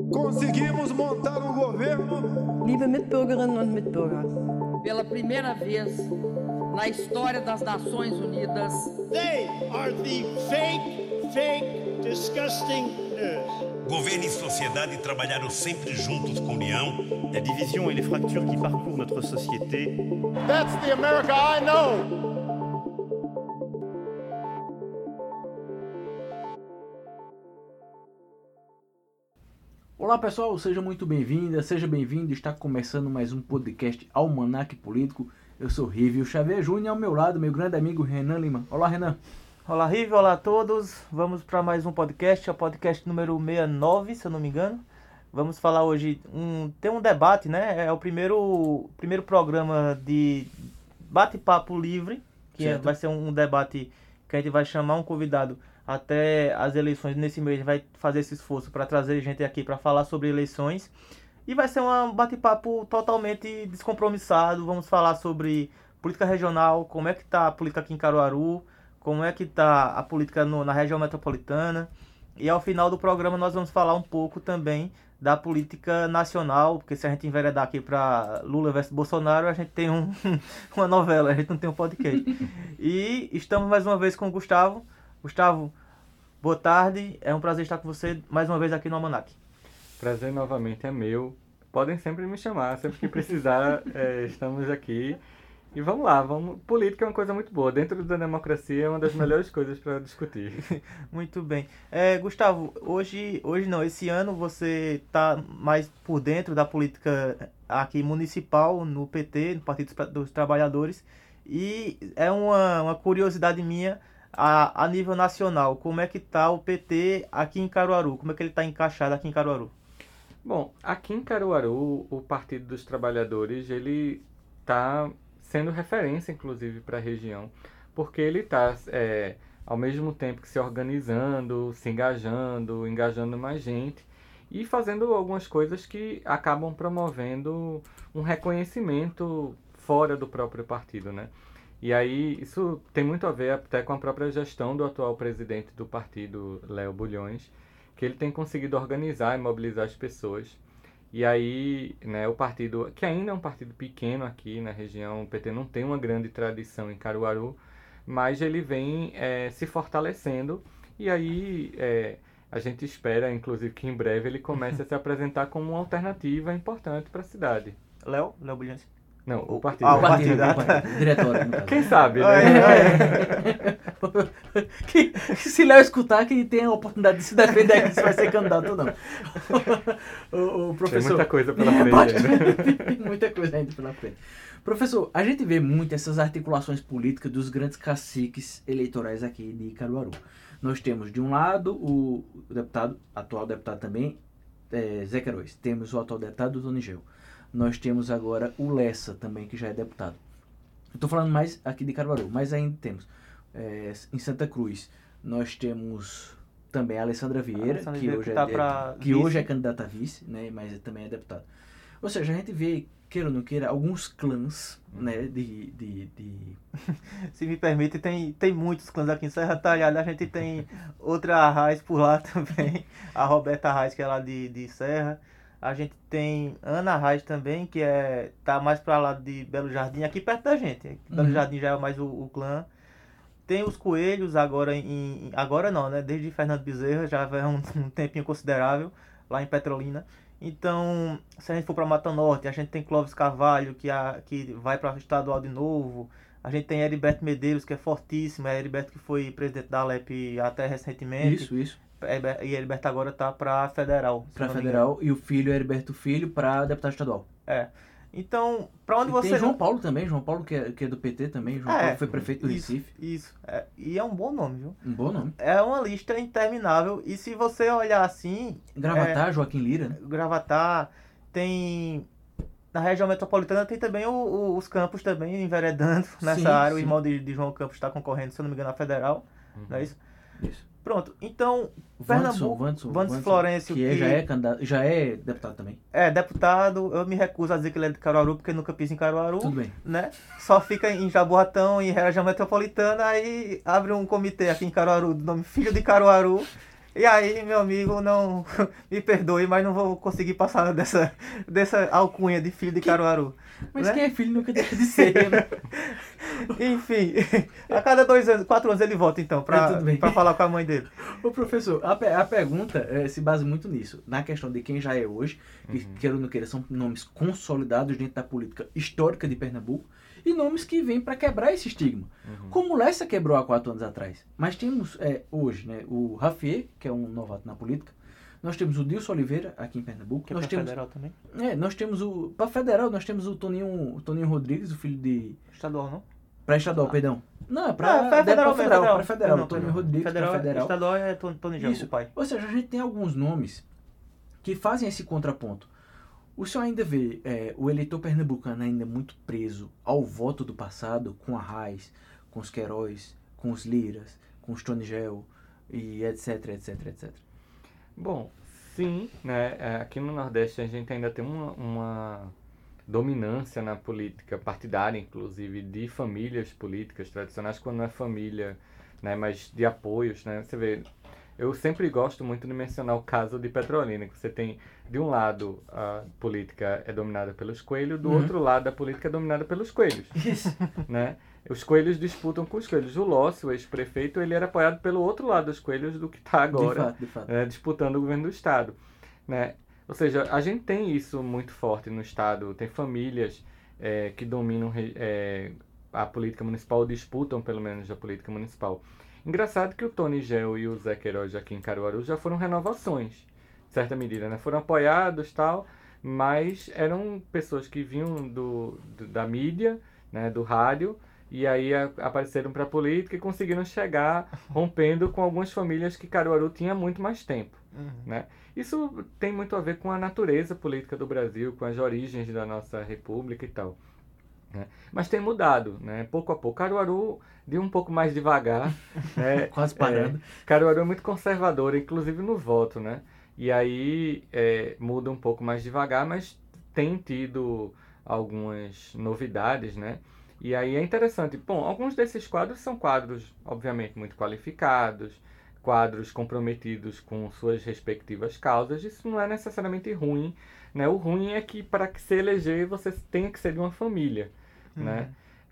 Conseguimos montar um governo. Liebe Mitbürgerinnen und Mitbürger. Pela primeira vez na história das Nações Unidas. They are the fake, disgusting news. Governo e sociedade trabalharam sempre juntos com união. La division et les fractures qui parcourent notre société. That's the America I know. Olá pessoal, seja muito bem-vinda, seja bem-vindo. Está começando mais um podcast Almanac Político. Eu sou Rívio Xavier Júnior, ao meu lado, meu grande amigo Renan Lima. Olá, Renan. Olá, Rívio, olá a todos. Vamos para mais um podcast, é o podcast número 69, se eu não me engano. Vamos falar hoje, tem um debate, né? É o primeiro programa de bate-papo livre, que vai ser um debate que a gente vai chamar um convidado até as eleições. Nesse mês a gente vai fazer esse esforço para trazer gente aqui para falar sobre eleições. E vai ser um bate-papo totalmente descompromissado. Vamos falar sobre política regional, como é que está a política aqui em Caruaru, como é que está a política na região metropolitana. E ao final do programa nós vamos falar um pouco também da política nacional, porque se a gente enveredar aqui para Lula versus Bolsonaro, a gente tem uma novela, a gente não tem um podcast. E estamos mais uma vez com o Gustavo. Gustavo, boa tarde, é um prazer estar com você mais uma vez aqui no Almanac. Prazer novamente é meu, podem sempre me chamar, sempre que precisar, estamos aqui. E vamos lá, política é uma coisa muito boa, dentro da democracia é uma das melhores coisas para discutir. Muito bem. Gustavo, esse ano você está mais por dentro da política aqui municipal, no PT, no Partido dos Trabalhadores, e é uma curiosidade minha, a nível nacional, como é que está o PT aqui em Caruaru? Como é que ele está encaixado aqui em Caruaru? Bom, aqui em Caruaru, o Partido dos Trabalhadores, ele está sendo referência, inclusive, para a região, porque ele está, ao mesmo tempo que se organizando, se engajando mais gente e fazendo algumas coisas que acabam promovendo um reconhecimento fora do próprio partido, né? E aí, isso tem muito a ver até com a própria gestão do atual presidente do partido, Léo Bulhões, que ele tem conseguido organizar e mobilizar as pessoas. E aí, né, o partido, que ainda é um partido pequeno aqui na região, o PT não tem uma grande tradição em Caruaru, mas ele vem se fortalecendo. E aí, a gente espera, inclusive, que em breve ele comece a se apresentar como uma alternativa importante para a cidade. Léo Bulhões? Não, o partido. O partido. Diretório, no caso. Quem sabe, né? Se Léo escutar, que tem a oportunidade de se defender aqui, se vai ser candidato ou não. O professor... Tem muita coisa pela frente, né? Tem muita coisa ainda pela frente. Professor, a gente vê muito essas articulações políticas dos grandes caciques eleitorais aqui de Caruaru. Nós temos, de um lado, o atual deputado também, Zé Queiroz. Temos o atual deputado, Tony Geu. Nós temos agora o Lessa também, que já é deputado. Estou falando mais aqui de Caruaru, mas ainda temos em Santa Cruz. Nós temos também a Alessandra Vieira, que hoje é candidata a vice, né, mas também é deputado. Ou seja, a gente vê, queira ou não queira, alguns clãs, né, Se me permite, tem muitos clãs aqui em Serra Talhada. A gente tem outra Arraes por lá também, a Roberta Arraes, que é lá de Serra. A gente tem Ana Arraes também, que tá mais para lá de Belo Jardim, aqui perto da gente. Belo Jardim já é mais o clã. Tem os Coelhos agora agora não, né? Desde Fernando Bezerra, já vai um tempinho considerável lá em Petrolina. Então, se a gente for para Mata Norte, a gente tem Clóvis Carvalho, que vai para o estadual de novo. A gente tem Heriberto Medeiros, que é fortíssimo. É Heriberto que foi presidente da Alep até recentemente. Isso. E Heriberto agora está para federal. Para federal, e o filho Heriberto Filho para deputado estadual. Então, para onde você... Tem João Paulo também, João Paulo que é do PT também. João Paulo foi prefeito do Recife. Isso. E é um bom nome, viu? Um bom nome. É uma lista interminável. E se você olhar assim... Gravatar, Joaquim Lira, né? Gravatar, tem... Na região metropolitana tem também os Campos também enveredando nessa área. Sim. O irmão de João Campos está concorrendo, se eu não me engano, na federal. Não é isso? Isso. Pronto, então, Pernambuco, Vandes Florencio, que já é deputado também. É deputado, eu me recuso a dizer que ele é de Caruaru, porque nunca pis em Caruaru. Tudo bem. Né? Só fica em Jaboatão, em região metropolitana, aí abre um comitê aqui em Caruaru, do nome Filho de Caruaru, E aí, meu amigo, não me perdoe, mas não vou conseguir passar dessa alcunha de filho de Caruaru. Mas né? quem é filho nunca deixa de ser, né? Enfim, a cada 4 anos ele volta, então, pra falar com a mãe dele. Ô, professor, a pergunta se basa muito nisso. Na questão de quem já é hoje, que queira ou não queira, são nomes consolidados dentro da política histórica de Pernambuco, e nomes que vêm para quebrar esse estigma. Como o Lessa quebrou há 4 anos atrás. Mas temos hoje, né, o Rafier, que é um novato na política. Nós temos o Dilson Oliveira, aqui em Pernambuco. Que é nós pra temos, federal também? nós temos para federal, nós temos o Toninho Rodrigues, o filho de... Estadual, não? Para estadual, perdão. Não, para federal. Não, Toninho Rodrigues, para federal. Estadual é Tony Gel, o pai. Ou seja, a gente tem alguns nomes que fazem esse contraponto. O senhor ainda vê o eleitor pernambucano ainda muito preso ao voto do passado, com a Raiz, com os Queiroz, com os Liras, com os Tony Gel, e etc. Bom, sim, né? Aqui no Nordeste a gente ainda tem uma dominância na política partidária, inclusive, de famílias políticas tradicionais, quando não é família, né, mas de apoios, né? Você vê, eu sempre gosto muito de mencionar o caso de Petrolina, que você tem, de um lado, a política é dominada pelos Coelhos, do outro lado, a política é dominada pelos Coelhos. Isso. Né? Os Coelhos disputam com os Coelhos. O Lócio, o ex-prefeito, ele era apoiado pelo outro lado dos Coelhos do que está agora, de fato. Disputando o governo do Estado. Né? Ou seja, a gente tem isso muito forte no Estado. Tem famílias que dominam a política municipal, disputam pelo menos a política municipal. Engraçado que o Tony Gel e o Zé Queiroz aqui em Caruaru já foram renovações, em certa medida, né? Foram apoiados e tal, mas eram pessoas que vinham da mídia, né, do rádio, e aí apareceram para a política e conseguiram chegar rompendo com algumas famílias que Caruaru tinha muito mais tempo. Né? Isso tem muito a ver com a natureza política do Brasil, com as origens da nossa república e tal. Né? Mas tem mudado, né? Pouco a pouco. Caruaru de um pouco mais devagar. Né? Quase parando. Caruaru é muito conservadora, inclusive no voto. Né? E aí muda um pouco mais devagar, mas tem tido algumas novidades, né? E aí é interessante. Bom, alguns desses quadros são quadros, obviamente, muito qualificados, quadros comprometidos com suas respectivas causas. Isso não é necessariamente ruim, né? O ruim é que para se eleger você tenha que ser de uma família, né?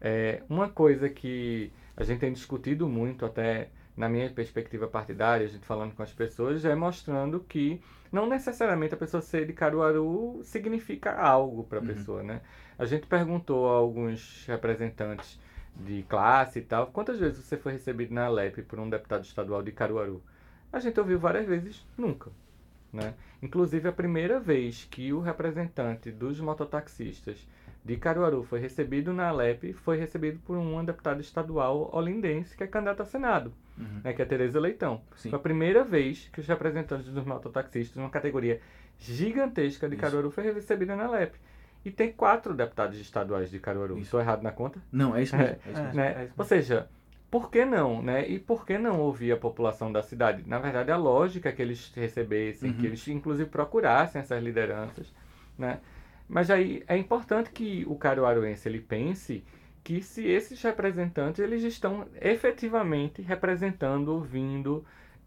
Uma coisa que a gente tem discutido muito, até na minha perspectiva partidária, a gente falando com as pessoas, é mostrando que não necessariamente a pessoa ser de Caruaru significa algo para a pessoa, né? A gente perguntou a alguns representantes de classe e tal, quantas vezes você foi recebido na Alep por um deputado estadual de Caruaru? A gente ouviu várias vezes, nunca. Né? Inclusive, a primeira vez que o representante dos mototaxistas de Caruaru foi recebido na Alep foi recebido por uma deputada estadual olindense que é candidata a Senado, né, que é Tereza Leitão. Sim. Foi a primeira vez que os representantes dos mototaxistas, uma categoria gigantesca de Caruaru, foi recebida na Alep. E tem 4 deputados estaduais de Caruaru. Estou errado na conta? Não, é isso mesmo. Né? Ou seja, por que não? Né? E por que não ouvir a população da cidade? Na verdade, a lógica é que eles recebessem, que eles inclusive procurassem essas lideranças. Né? Mas aí é importante que o caruaruense ele pense que se esses representantes eles estão efetivamente representando, ouvindo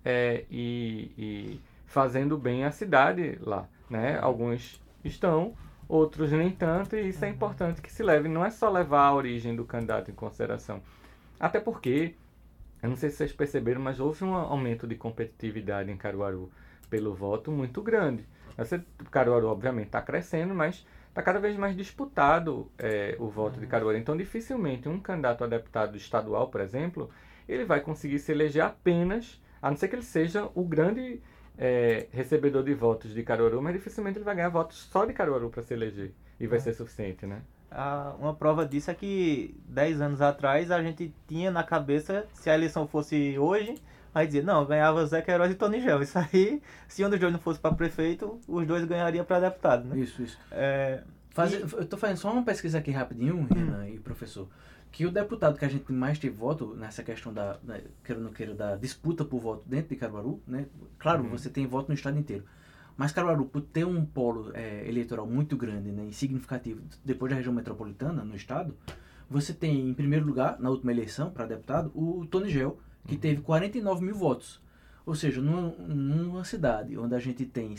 e fazendo bem a cidade lá. Né? Alguns estão, outros nem tanto, e isso é importante que se leve. Não é só levar a origem do candidato em consideração. Até porque, eu não sei se vocês perceberam, mas houve um aumento de competitividade em Caruaru pelo voto muito grande. Caruaru, obviamente, está crescendo, mas está cada vez mais disputado o voto de Caruaru. Então, dificilmente um candidato a deputado estadual, por exemplo, ele vai conseguir se eleger apenas, a não ser que ele seja o grande recebedor de votos de Caruaru, mas dificilmente ele vai ganhar votos só de Caruaru para se eleger. E vai ser suficiente, né? Uma prova disso é que 10 anos atrás a gente tinha na cabeça, se a eleição fosse hoje, aí dizia, não, ganhava Zé Queiroz e Tony Gel. Isso aí, se um dos dois não fosse para prefeito, os dois ganhariam para deputado, né? Isso. Eu estou fazendo só uma pesquisa aqui rapidinho, Renan e professor, que o deputado que a gente mais teve voto nessa questão queira ou não queira, da disputa por voto dentro de Caruaru, né? Claro, você tem voto no estado inteiro. Mas Caruaru, por ter um polo eleitoral muito grande, né, e significativo, depois da região metropolitana, no estado, você tem, em primeiro lugar, na última eleição para deputado, o Tony Gel, que teve 49 mil votos. Ou seja, numa cidade onde a gente tem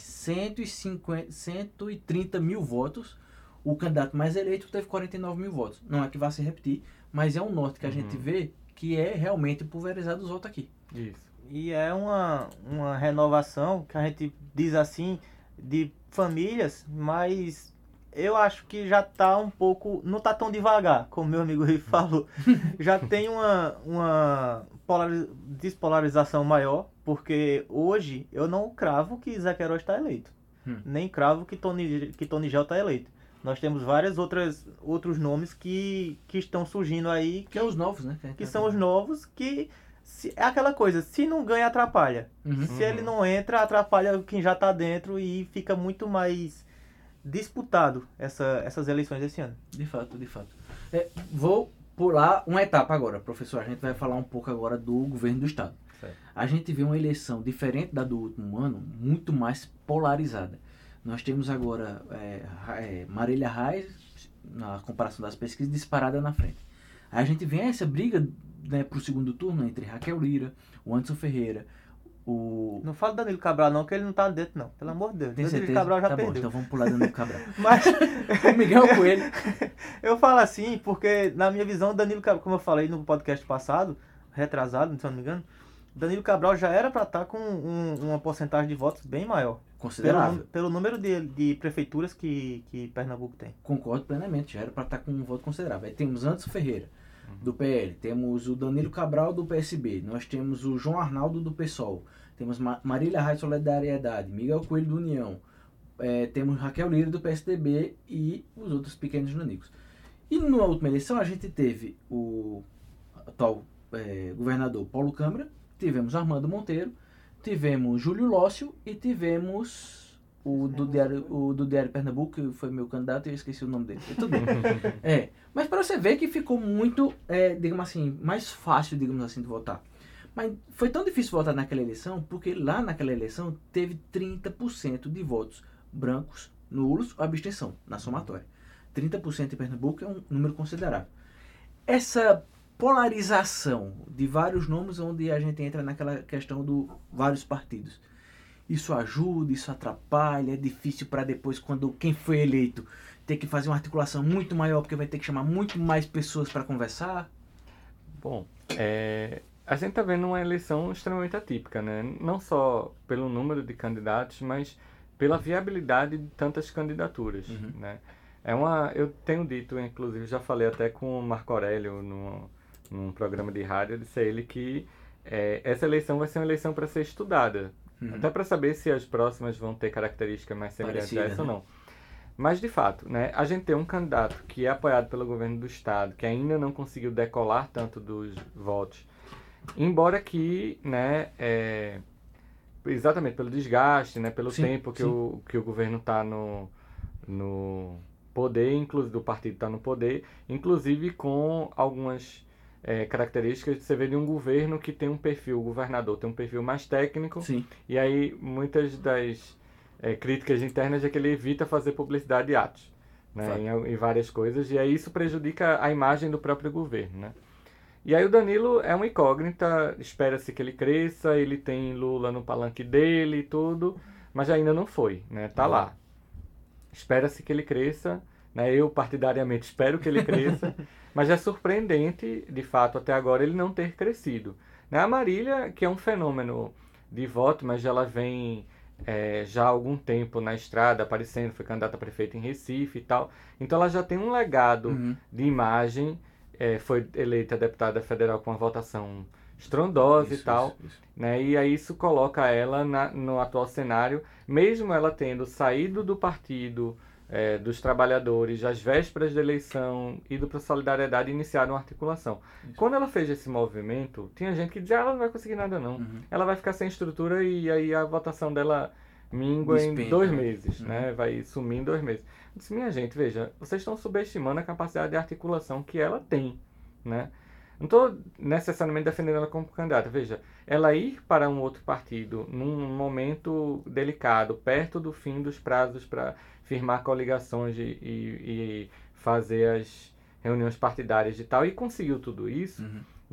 130 mil votos, o candidato mais eleito teve 49 mil votos. Não é que vá se repetir, mas é um norte que a gente vê que é realmente pulverizado os votos aqui. Isso. E é uma renovação que a gente diz assim, de famílias, mas eu acho que já tá um pouco, não tá tão devagar, como meu amigo Rui falou. Já tem uma despolarização maior, porque hoje eu não cravo que Zé Queiroz está eleito. Nem cravo que Tony Gel está eleito. Nós temos vários outros nomes que estão surgindo aí. Que é os novos, né? Que são os novos, que é aquela coisa, se não ganha, atrapalha. Se ele não entra, atrapalha quem já está dentro e fica muito mais disputado essas eleições desse ano. De fato. Vou pular uma etapa agora, professor. A gente vai falar um pouco agora do governo do estado. Certo. A gente vê uma eleição diferente da do último ano, muito mais polarizada. Nós temos agora Marília Reis, na comparação das pesquisas, disparada na frente. Aí a gente vê essa briga, né, para o segundo turno entre Raquel Lira, o Anderson Ferreira, Não fala Danilo Cabral não, que ele não tá dentro não, pelo amor de Deus. Danilo Cabral já perdeu. Bom, então vamos pular Danilo Cabral. Mas o Miguel Coelho. Eu falo assim porque, na minha visão, Danilo Cabral, como eu falei no podcast passado, retrasado, se eu não me engano, Danilo Cabral já era para estar com uma porcentagem de votos bem maior. Considerável. Pelo número de prefeituras que Pernambuco tem. Concordo plenamente, já era para estar com um voto considerável. Aí temos Anderson Ferreira, do PL, temos o Danilo Cabral, do PSB, nós temos o João Arnaldo, do PSOL, temos Marília Reis, Solidariedade, Miguel Coelho, do União, temos Raquel Lira, do PSDB e os outros pequenos nanicos. E na última eleição a gente teve o atual governador Paulo Câmara, tivemos Armando Monteiro, tivemos Júlio Lócio e tivemos o do Diário Pernambuco, que foi meu candidato e eu esqueci o nome dele. Tudo bem. Mas para você ver que ficou muito, digamos assim, mais fácil, digamos assim, de votar. Mas foi tão difícil votar naquela eleição, porque lá naquela eleição teve 30% de votos brancos, nulos ou abstenção, na somatória. 30% em Pernambuco é um número considerável. Essa polarização de vários nomes, onde a gente entra naquela questão do vários partidos. Isso ajuda, isso atrapalha, é difícil para depois, quando quem foi eleito, ter que fazer uma articulação muito maior, porque vai ter que chamar muito mais pessoas para conversar. Bom, a gente está vendo uma eleição extremamente atípica, né? Não só pelo número de candidatos, mas pela viabilidade de tantas candidaturas, né? Eu tenho dito, inclusive, já falei até com o Marco Aurélio num programa de rádio, eu disse a ele que essa eleição vai ser uma eleição para ser estudada, até para saber se as próximas vão ter características mais semelhantes a essa ou não. Mas, de fato, né, a gente tem um candidato que é apoiado pelo governo do estado, que ainda não conseguiu decolar tanto dos votos, embora que, né, exatamente pelo desgaste, né, pelo tempo que o governo está no poder, inclusive do partido está no poder, inclusive com algumas características de você ver de um governo que tem um perfil, o governador tem um perfil mais técnico, e aí muitas das críticas internas é que ele evita fazer publicidade de atos, né, em várias coisas, e aí isso prejudica a imagem do próprio governo, né. E aí o Danilo é uma incógnita, espera-se que ele cresça, ele tem Lula no palanque dele e tudo, mas ainda não foi, né, tá lá. Espera-se que ele cresça, né, eu partidariamente espero que ele cresça, mas é surpreendente, de fato, até agora ele não ter crescido. Né, a Marília, que é um fenômeno de voto, mas ela vem já há algum tempo na estrada, aparecendo, foi candidata a prefeita em Recife e tal, então ela já tem um legado de imagem, foi eleita deputada federal com uma votação estrondosa e tal, né? E aí isso coloca ela no atual cenário, mesmo ela tendo saído do partido dos trabalhadores às vésperas da eleição, ido para a Solidariedade e iniciado uma articulação. Quando ela fez esse movimento, tinha gente que dizia, ela não vai conseguir nada não, ela vai ficar sem estrutura e aí a votação dela mingua em 2 meses, né? Vai sumir em 2 meses. Eu disse, minha gente, veja, vocês estão subestimando a capacidade de articulação que ela tem, né? Não estou necessariamente defendendo ela como candidata. Veja, ela ir para um outro partido num momento delicado, perto do fim dos prazos para firmar coligações e fazer as reuniões partidárias e tal, e conseguiu tudo isso, né?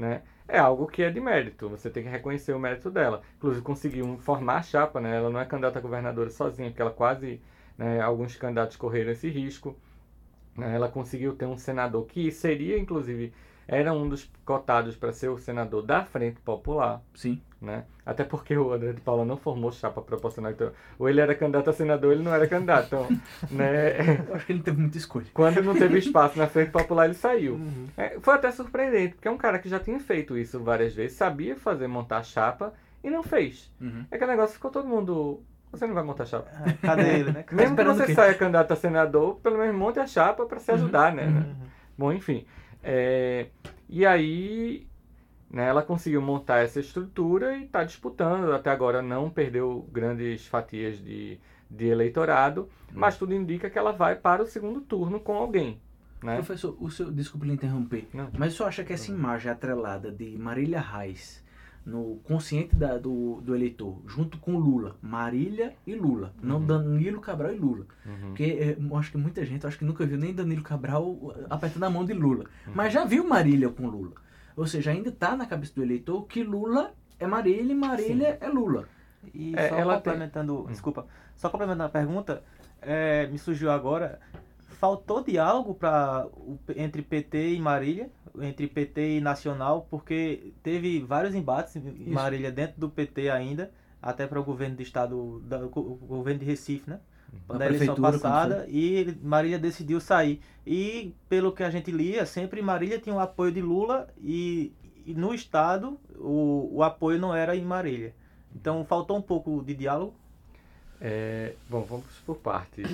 é algo que é de mérito. Você tem que reconhecer o mérito dela. Inclusive, conseguiu formar a chapa, né? Ela não é candidata a governadora sozinha, porque ela quase, né, alguns candidatos correram esse risco. Né? Ela conseguiu ter um senador que seria, inclusive, era um dos cotados para ser o senador da Frente Popular. Sim. Né? Até porque o André de Paula não formou chapa proporcional. Então, ou ele era candidato a senador, ou ele não era candidato. Então, né? Eu acho que ele não teve muita escolha. Quando não teve espaço na Frente Popular, ele saiu. Foi até surpreendente, porque é um cara que já tinha feito isso várias vezes, sabia montar chapa e não fez. É aquele negócio, ficou todo mundo... Você não vai montar chapa. Cadê ele, né? Mesmo que você saia candidato a senador, pelo menos monte a chapa para se ajudar, né? Bom, enfim. E aí, né, ela conseguiu montar essa estrutura e está disputando. Até agora não perdeu grandes fatias de eleitorado, mas tudo indica que ela vai para o segundo turno com alguém. Né? Professor, desculpe lhe interromper, mas o senhor acha que essa imagem atrelada de Marília Reis no consciente do eleitor, junto com Lula, Marília e Lula, não Danilo Cabral e Lula, porque eu acho que muita gente, acho que nunca viu nem Danilo Cabral apertando a mão de Lula, mas já viu Marília com Lula, ou seja, ainda está na cabeça do eleitor que Lula é Marília e Marília é Lula. E só complementando, desculpa, só complementando a pergunta, me surgiu agora, faltou diálogo entre PT e Marília, entre PT e Nacional, porque teve vários embates em Marília dentro do PT ainda, até para o governo do estado, o governo de Recife, né? Da eleição passada, e Marília decidiu sair. E pelo que a gente lia, sempre Marília tinha o apoio de Lula e no estado o apoio não era em Marília. Então faltou um pouco de diálogo. Bom, vamos por partes.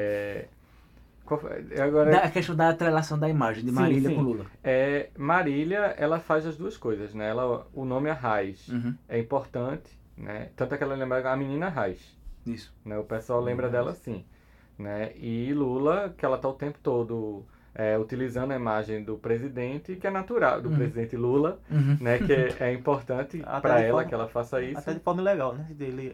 Agora, a questão da atrelação da imagem de Marília com Lula. Marília, ela faz as duas coisas, né? O nome é Reis é importante, né? Tanto é que ela lembra a menina Reis. Isso. Né? O pessoal lembra dela assim. Né? E Lula, que ela está o tempo todo utilizando a imagem do presidente, que é natural, do presidente Lula, né? Que é importante para ela que ela faça isso. Até de forma legal, né?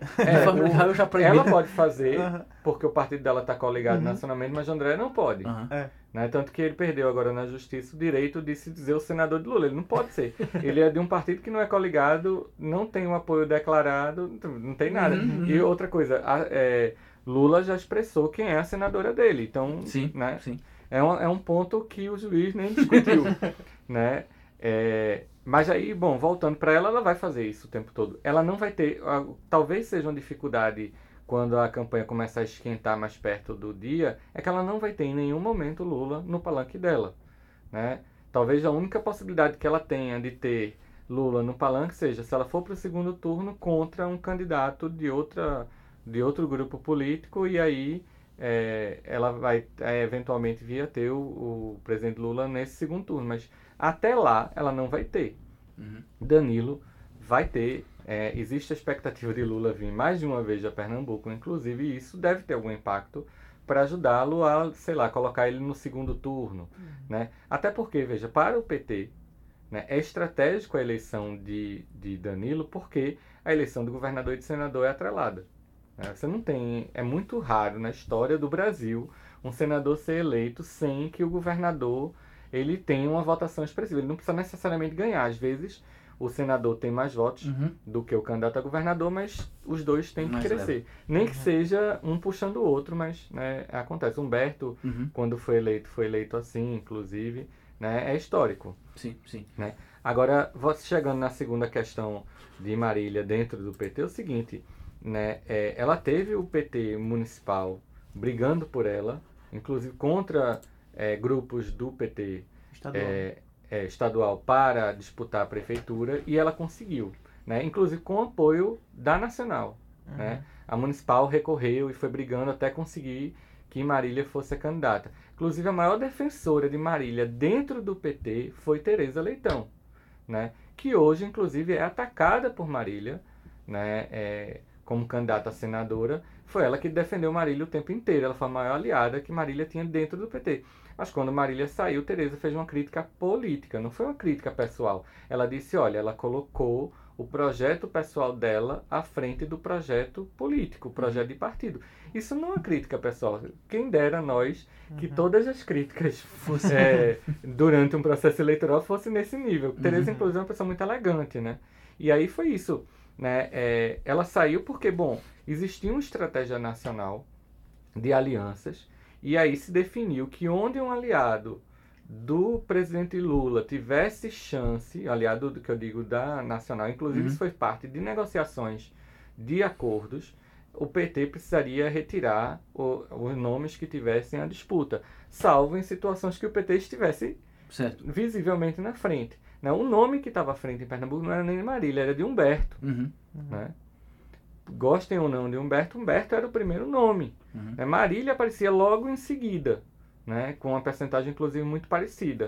Ela pode fazer, porque o partido dela está coligado nacionalmente, mas André não pode. Né? Tanto que ele perdeu agora na justiça o direito de se dizer o senador de Lula. Ele não pode ser. Ele é de um partido que não é coligado, não tem um apoio declarado, não tem nada. E outra coisa, Lula já expressou quem é a senadora dele. Então, sim, né? Sim. É um ponto que o juiz nem discutiu. Né? Mas aí, bom, voltando para ela vai fazer isso o tempo todo. Ela não vai ter... Talvez seja uma dificuldade quando a campanha começar a esquentar mais perto do dia, é que ela não vai ter em nenhum momento Lula no palanque dela. Né? Talvez a única possibilidade que ela tenha de ter Lula no palanque seja se ela for para o segundo turno contra um candidato de outro grupo político, e aí ela vai eventualmente vir a ter o presidente Lula nesse segundo turno, mas até lá ela não vai ter. Danilo vai ter, existe a expectativa de Lula vir mais de uma vez a Pernambuco, inclusive isso deve ter algum impacto para ajudá-lo a, sei lá, colocar ele no segundo turno. Né? Até porque, veja, para o PT, né, é estratégico a eleição de Danilo, porque a eleição do governador e de senador é atrelada. Você não tem, é muito raro na história do Brasil um senador ser eleito sem que o governador ele tenha uma votação expressiva. Ele não precisa necessariamente ganhar. Às vezes o senador tem mais votos do que o candidato a governador, mas os dois têm que crescer. Nem que seja um puxando o outro, mas né, acontece. Humberto, quando foi eleito assim, inclusive, né, é histórico. Sim, sim. Né? Agora, você chegando na segunda questão de Marília dentro do PT, é o seguinte... Né, ela teve o PT municipal brigando por ela, inclusive contra grupos do PT estadual para disputar a prefeitura, e ela conseguiu, né, inclusive com apoio da nacional. Né? A municipal recorreu e foi brigando até conseguir que Marília fosse a candidata. Inclusive a maior defensora de Marília dentro do PT foi Tereza Leitão, né, que hoje inclusive é atacada por Marília, né, como candidata a senadora. Foi ela que defendeu Marília o tempo inteiro. Ela foi a maior aliada que Marília tinha dentro do PT. Mas quando Marília saiu, Tereza fez uma crítica política, não foi uma crítica pessoal. Ela disse, olha, ela colocou o projeto pessoal dela à frente do projeto político, o projeto de partido. Isso não é crítica, pessoal. Quem dera nós que todas as críticas durante um processo eleitoral fossem nesse nível. Tereza, inclusive, é uma pessoa muito elegante, né? E aí foi isso, né? Ela saiu porque, bom, existia uma estratégia nacional de alianças e aí se definiu que onde um aliado do presidente Lula tivesse chance, aliado do que eu digo da nacional, inclusive isso foi parte de negociações de acordos, o PT precisaria retirar os nomes que tivessem a disputa, salvo em situações que o PT estivesse visivelmente na frente. Né? O nome que estava à frente em Pernambuco não era nem de Marília, era de Humberto. Né? Gostem ou não de Humberto, Humberto era o primeiro nome. Né? Marília aparecia logo em seguida, né? Com uma percentagem inclusive muito parecida.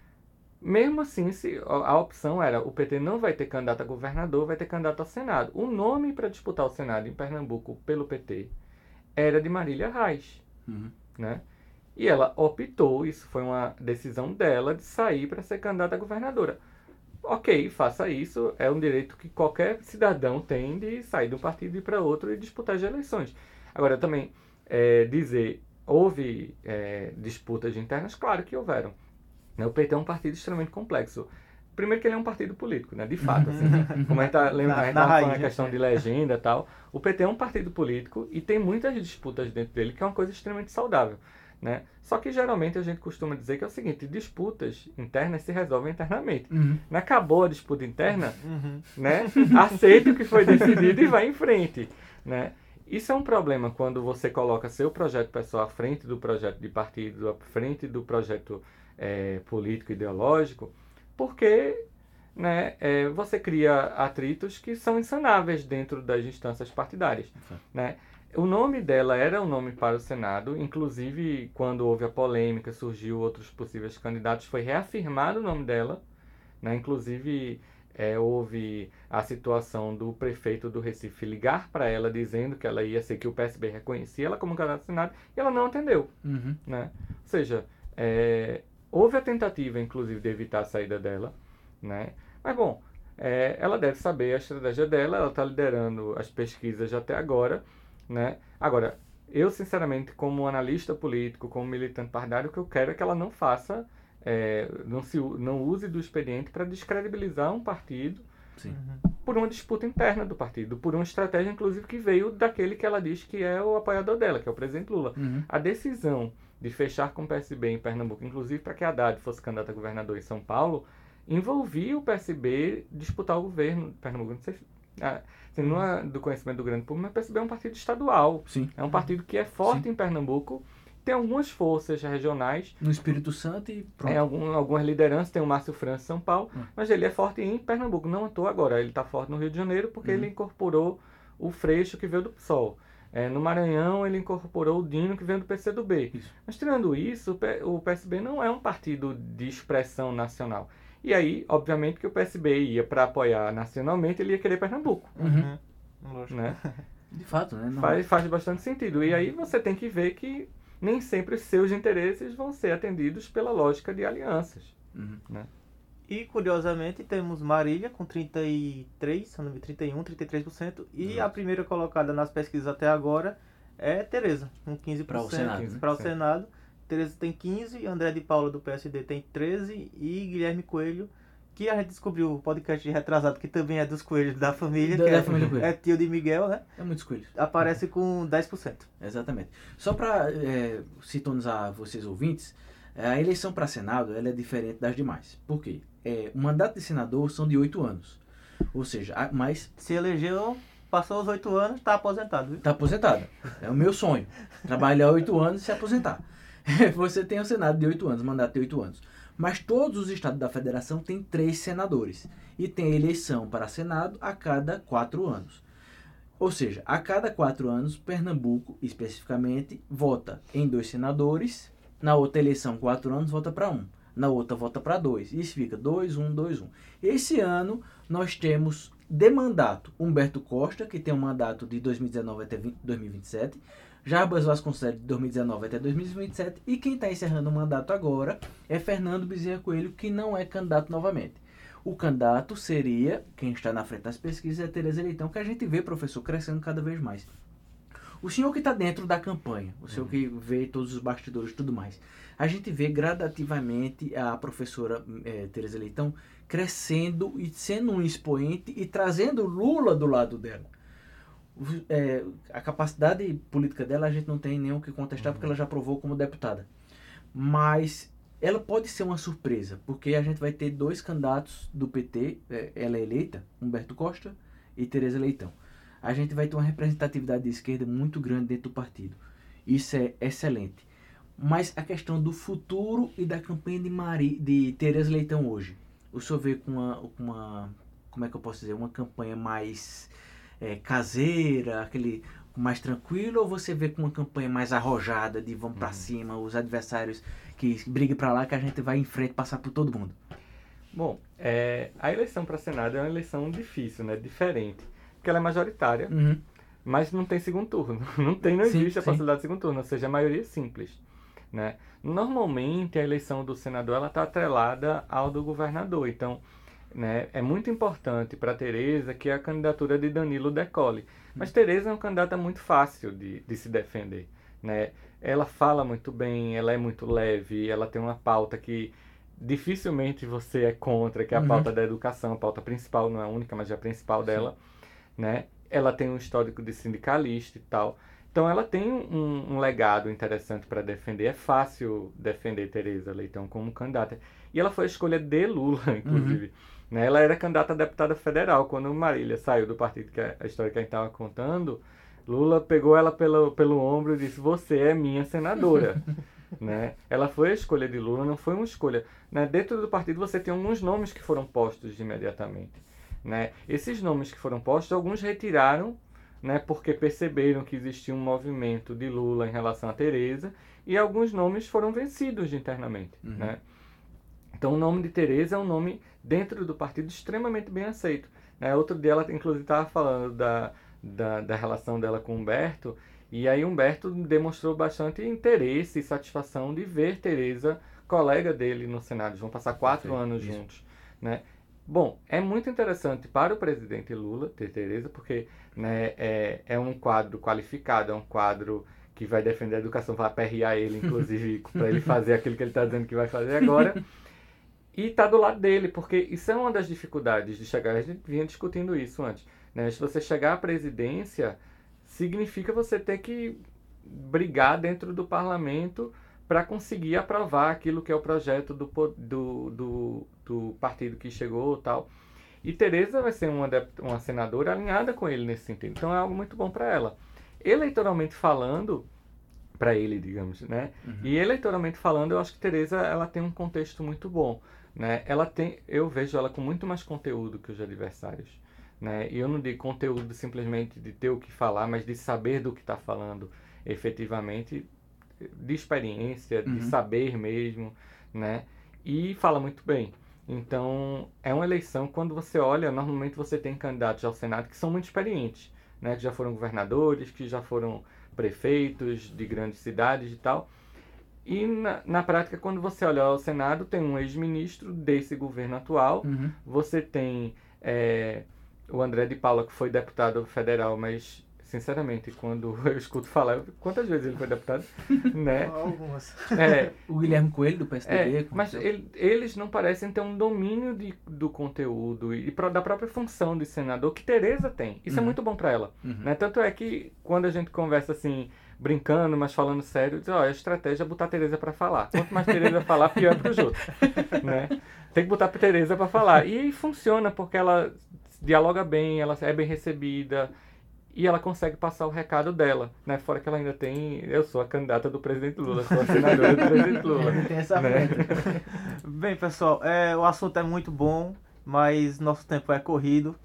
Mesmo assim, a opção era o PT não vai ter candidato a governador, vai ter candidato ao Senado. O nome para disputar o Senado em Pernambuco pelo PT era de Marília Reis. Né? E ela optou, isso foi uma decisão dela, de sair para ser candidata a governadora. Ok, faça isso, é um direito que qualquer cidadão tem de sair de um partido e ir para outro e disputar as eleições. Agora, também, dizer, houve disputas internas? Claro que houveram. O PT é um partido extremamente complexo. Primeiro que ele é um partido político, né? De fato, assim, como a gente está falando a questão de legenda e tal, o PT é um partido político e tem muitas disputas dentro dele, que é uma coisa extremamente saudável. Né? Só que geralmente a gente costuma dizer que é o seguinte, disputas internas se resolvem internamente. Acabou a disputa interna, né? Aceita o que foi decidido e vai em frente. Né? Isso é um problema quando você coloca seu projeto pessoal à frente do projeto de partido, à frente do projeto político ideológico, porque, né, você cria atritos que são insanáveis dentro das instâncias partidárias. Né? O nome dela era um nome para o Senado, inclusive quando houve a polêmica, surgiu outros possíveis candidatos, foi reafirmado o nome dela, né? Inclusive houve a situação do prefeito do Recife ligar para ela dizendo que ela ia ser, que o PSB reconhecia ela como candidata ao Senado, e ela não atendeu. Né? Ou seja, houve a tentativa, inclusive, de evitar a saída dela, né? Mas, bom, ela deve saber a estratégia dela, ela está liderando as pesquisas até agora, né? Agora, eu sinceramente, como analista político, como militante partidário, o que eu quero é que ela não faça, não use do expediente para descredibilizar um partido por uma disputa interna do partido, por uma estratégia, inclusive, que veio daquele que ela diz que é o apoiador dela, que é o presidente Lula. A decisão de fechar com o PSB em Pernambuco, inclusive para que Haddad fosse candidato a governador em São Paulo, envolvia o PSB disputar o governo de Pernambuco. Não sei se não é do conhecimento do grande público, mas o PSB é um partido estadual. É um partido que é forte em Pernambuco, tem algumas forças regionais. No Espírito Santo e pronto. Algumas lideranças, tem o Márcio França em São Paulo, mas ele é forte em Pernambuco. Não à toa agora, ele está forte no Rio de Janeiro porque ele incorporou o Freixo, que veio do PSOL. No Maranhão, ele incorporou o Dino, que veio do PCdoB. Mas, tirando isso, o PSB não é um partido de expressão nacional. E aí, obviamente, que o PSB ia para apoiar nacionalmente, ele ia querer Pernambuco. Né? De fato, né? Faz bastante sentido. E aí você tem que ver que nem sempre os seus interesses vão ser atendidos pela lógica de alianças. Né? E, curiosamente, temos Marília com 33%, e a primeira colocada nas pesquisas até agora é Tereza, com 15%. Para o Senado. Tereza tem 15%, André de Paula do PSD tem 13% e Guilherme Coelho, que a gente descobriu o podcast de retrasado, que também é dos coelhos da família, é tio de Miguel, né? É muitos coelhos. Aparece com 10%. Exatamente. Só para sintonizar vocês ouvintes, a eleição para Senado ela é diferente das demais. Por quê? O mandato de senador são de 8 anos. Ou seja, mas... Se elegeu, passou os 8 anos, está aposentado. Viu? Está aposentado. É o meu sonho. Trabalhar 8 anos e se aposentar. Você tem o Senado de 8 anos, mandato de 8 anos. Mas todos os estados da federação têm 3 senadores. E tem eleição para Senado a cada 4 anos. Ou seja, a cada 4 anos, Pernambuco, especificamente, vota em 2 senadores. Na outra eleição, 4 anos, vota para 1. Na outra, vota para 2. Isso fica 2, 1, 2, 1. Esse ano, nós temos de mandato Humberto Costa, que tem um mandato de 2019 até 2027. Jarbas Vasconcelos, de 2019 até 2027. E quem está encerrando o mandato agora é Fernando Bezerra Coelho, que não é candidato novamente. O candidato seria, quem está na frente das pesquisas, é a Tereza Leitão, que a gente vê, professor, crescendo cada vez mais. O senhor que está dentro da campanha, o senhor que vê todos os bastidores e tudo mais, a gente vê gradativamente a professora Tereza Leitão crescendo e sendo um expoente e trazendo Lula do lado dela. A capacidade política dela a gente não tem nem o que contestar, porque ela já provou como deputada. Mas ela pode ser uma surpresa, porque a gente vai ter 2 candidatos do PT, ela é eleita, Humberto Costa e Tereza Leitão. A gente vai ter uma representatividade de esquerda muito grande dentro do partido. Isso é excelente. Mas a questão do futuro e da campanha de Tereza Leitão hoje, o senhor vê com uma como é que eu posso dizer, uma campanha mais caseira, mais tranquilo, ou você vê com uma campanha mais arrojada de vamos pra cima, os adversários que briguem pra lá, que a gente vai em frente, passar por todo mundo? Bom, a eleição para Senado é uma eleição difícil, né? Diferente. Porque ela é majoritária, mas não tem segundo turno. Não existe a possibilidade de segundo turno, ou seja, a maioria é simples. Né? Normalmente, a eleição do senador está atrelada ao do governador. Então, né, é muito importante para a Tereza que a candidatura de Danilo decole. Mas Tereza é uma candidata muito fácil de se defender. Né? Ela fala muito bem, ela é muito leve, ela tem uma pauta que dificilmente você é contra, que é a pauta da educação, a pauta principal, não é a única, mas é a principal dela. Né? Ela tem um histórico de sindicalista e tal. Então ela tem um legado interessante para defender. É fácil defender Tereza Leitão como candidata. E ela foi a escolha de Lula, inclusive. Né? Ela era candidata a deputada federal. Quando Marília saiu do partido, que é a história que a gente estava contando, Lula pegou ela pelo ombro e disse: você é minha senadora. Né? Ela foi a escolha de Lula, não foi uma escolha. Né? Dentro do partido você tem alguns nomes que foram postos imediatamente. Né? Esses nomes que foram postos, alguns retiraram, né, porque perceberam que existia um movimento de Lula em relação a Tereza, e alguns nomes foram vencidos internamente. Né? Então o nome de Tereza é um nome dentro do partido extremamente bem aceito. Né? Outro dia ela inclusive estava falando da relação dela com Humberto, e aí Humberto demonstrou bastante interesse e satisfação de ver Tereza, colega dele no Senado. Eles vão passar 4 anos juntos. Né? Bom, é muito interessante para o presidente Lula ter Tereza, porque, né, é um quadro qualificado, é um quadro que vai defender a educação, vai aperrear ele, inclusive, para ele fazer aquilo que ele está dizendo que vai fazer agora. E está do lado dele, porque isso é uma das dificuldades de chegar. A gente vinha discutindo isso antes. Né? Se você chegar à presidência, significa você ter que brigar dentro do parlamento para conseguir aprovar aquilo que é o projeto do partido que chegou e tal. E Tereza vai ser uma senadora alinhada com ele nesse sentido. Então é algo muito bom para ela. Eleitoralmente falando, para ele, digamos, né? E eleitoralmente falando, eu acho que Tereza ela tem um contexto muito bom. Né? Eu vejo ela com muito mais conteúdo que os adversários. Né? E eu não digo conteúdo simplesmente de ter o que falar, mas de saber do que está falando efetivamente, de experiência, de saber mesmo, né? E fala muito bem. Então, é uma eleição, quando você olha, normalmente você tem candidatos ao Senado que são muito experientes, né? Que já foram governadores, que já foram prefeitos de grandes cidades e tal. E na prática, quando você olha ao Senado, tem um ex-ministro desse governo atual, você tem o André de Paula, que foi deputado federal, mas sinceramente, quando eu escuto falar, quantas vezes ele foi deputado? Né? Algumas. O Guilherme Coelho, do PSDB. Mas eles não parecem ter um domínio do conteúdo e da própria função de senador que Tereza tem. Isso é muito bom para ela. Né? Tanto é que, quando a gente conversa assim, brincando, mas falando sério, diz, a estratégia é botar a Tereza para falar. Quanto mais Tereza falar, pior é para os outros. Né? Tem que botar a Tereza para falar. E funciona, porque ela dialoga bem, ela é bem recebida, e ela consegue passar o recado dela, né? Fora que ela ainda tem... Eu sou a candidata do presidente Lula, sou a senadora do presidente Lula. Tem essa né? Bem, pessoal, o assunto é muito bom, mas nosso tempo é corrido.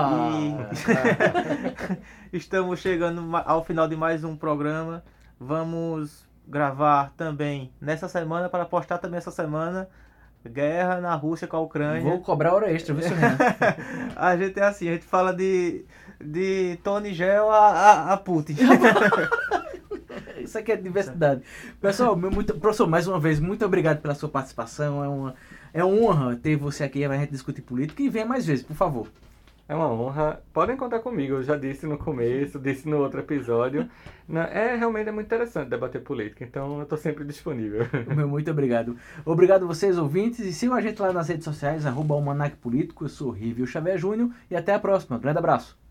Estamos chegando ao final de mais um programa. Vamos gravar também nessa semana, para postar também essa semana, guerra na Rússia com a Ucrânia. Vou cobrar hora extra, viu, senhor? A gente é assim, a gente fala de Tony Gel a Putin. Isso aqui é diversidade. Pessoal, professor, mais uma vez, muito obrigado pela sua participação. É uma honra ter você aqui pra gente discutir política e venha mais vezes, por favor. É uma honra. Podem contar comigo, eu já disse no começo, disse no outro episódio. Realmente é muito interessante debater política, então eu estou sempre disponível. Muito obrigado. Obrigado vocês, ouvintes, e sigam a gente lá nas redes sociais, @Almanac Político. Eu sou Rívio Xavier Júnior e até a próxima. Grande abraço.